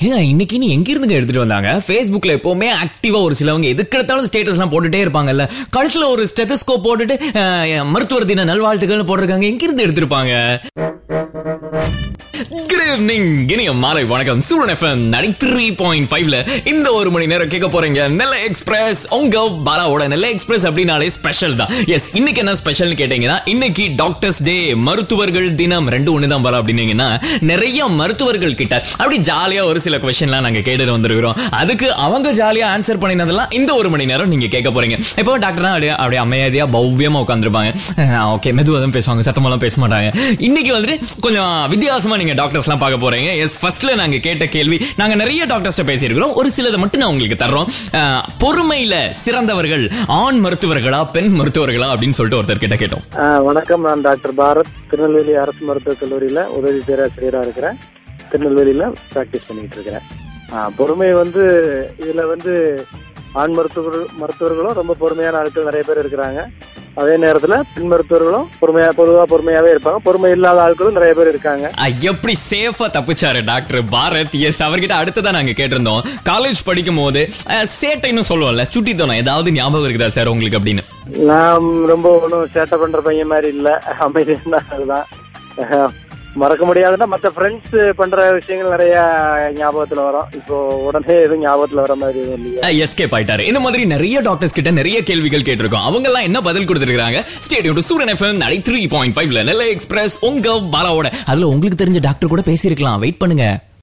ஏங்க இன்னைக்கு நீ எங்க இருந்துங்க எடுத்துட்டு வந்தாங்க? Facebookல எப்பவுமே ஆக்டிவா ஒரு சிலவங்க எதுக்கு எடுத்தாலும் ஸ்டேட்டஸ் எல்லாம் போட்டுட்டே இருப்பாங்கல்ல. கழுத்துல ஒரு ஸ்டெத்தஸ்கோப் போட்டுட்டு மருத்துவர் தின நல்வாழ்த்துக்கள் போட்டிருக்காங்க. எங்க இருந்து எடுத்திருப்பாங்க? குட் ஈவினிங், இனிய மாலை வணக்கம். சூரன் FM 93.5ல இந்த ஒரு மணி நேரம் கேட்க போறீங்க நெல்லை எக்ஸ்பிரஸ். உங்க பாலாவோட நெல்லை எக்ஸ்பிரஸ் அப்படின்னாலே ஸ்பெஷல் தான். எஸ், இன்னைக்கு என்ன ஸ்பெஷல்னு கேட்டீங்கன்னா, இன்னைக்கு டாக்டர்ஸ் டே, மருத்துவர்கள் தினம். ரெண்டு ஒண்ணுதான் பாலா அப்படின்னீங்கன்னா, நிறைய மருத்துவர்கள் கிட்ட அப்படி ஜாலியா ஒரு சில கொஸ்டின்லாம் நாங்க கேட்டு வந்திருக்கிறோம். அதுக்கு அவங்க ஜாலியா ஆன்சர் பண்ணினதெல்லாம் இந்த ஒரு மணி நேரம் நீங்க கேட்க போறீங்க. இப்போ டாக்டர்னா அப்படியே அமைதியா பவ்யமா உட்காந்துருப்பாங்க. ஓகே, மெதுவா தான் பேசுவாங்க, சத்தமெல்லாம் பேச மாட்டாங்க. இன்னைக்கு வந்துட்டு கொஞ்சம் வித்தியாசமா நீங்க டாக்டர்ஸ் எல்லாம் பார்க்க போறீங்க. எஸ், ஃபர்ஸ்ட்ல நாங்க கேட்ட கேள்வி, நாங்க நிறைய டாக்டர்ஸ் பேசியிருக்கிறோம், ஒரு சிலதை மட்டும் நான் உங்களுக்கு தர்றோம். பொறுமையில சிறந்தவர்கள் ஆண் மருத்துவர்களா பெண் மருத்துவர்களா அப்படின்னு சொல்லிட்டு ஒருத்தர் கிட்ட கேட்டோம். வணக்கம், நான் டாக்டர் பாரத், திருநெல்வேலி அரசு மருத்துவக் கல்லூரியில உதவி பேராசிரியரா இருக்கிறேன். திருநெல்வேலியில பிராக்டிஸ் பண்ணிட்டு இருக்கிறேன். பொறுமை இதுல ஆண் மருத்துவர்களும் ரொம்ப பொறுமையான ஆட்கள் நிறைய பேர் இருக்கிறாங்க. அதே நேரத்துல பெண் மருத்துவர்களும் பொறுமையாவே இருப்பாங்க. பொறுமை இல்லாத ஆட்களும் நிறைய பேர் இருக்காங்க. எப்படி சேஃபா தப்பிச்சாரு டாக்டர் பாரத்? எஸ், அவர்கிட்ட அடுத்ததான் நாங்க கேட்டிருந்தோம். காலேஜ் படிக்கும் போது சேட்டைன்னு சொல்லுவோம்ல, சுட்டித்தனம் ஏதாவது ஞாபகம் இருக்குதா சார் உங்களுக்கு அப்படின்னு? நான் ரொம்ப ஒன்றும் சேட்டை பண்ற பையன் மாதிரி இல்ல, அமைதியான அதுதான். மறக்க முடியாதுன்னா மற்ற ஃப்ரெண்ட்ஸ் பண்ற விஷயங்கள் நிறைய ஞாபகத்துல வரும். இப்போ உடனே எதுவும் ஞாபகத்துல வர மாதிரி இல்லையா? எஸ்கேப் ஆயிட்டாரு. இந்த மாதிரி நிறைய டாக்டர்ஸ் கிட்ட நிறைய கேள்விகள் கேட்டிருக்கோம். அவங்க எல்லாம் என்ன பதில் கொடுத்திருக்காங்க? Stay tune to Sooran FM 93.5ல நெல்லை எக்ஸ்பிரஸ் உங்க பாலாவோட. அதுல உங்களுக்கு தெரிஞ்ச டாக்டர் கூட பேசியிருக்கலாம். வெயிட் பண்ணுங்க.